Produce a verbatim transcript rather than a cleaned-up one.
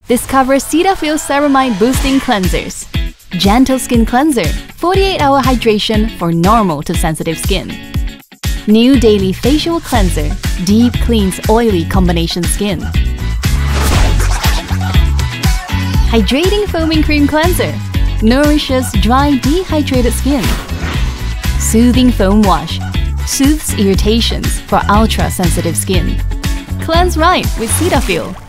Discover Cetaphil Ceramide Boosting Cleansers. Gentle Skin Cleanser, forty-eight hour hydration for normal to sensitive skin. New Daily Facial Cleanser, deep cleans oily combination skin. Hydrating Foaming Cream Cleanser, nourishes dry dehydrated skin. Soothing Foam Wash, soothes irritations for ultra sensitive skin. Cleanse right with Cetaphil.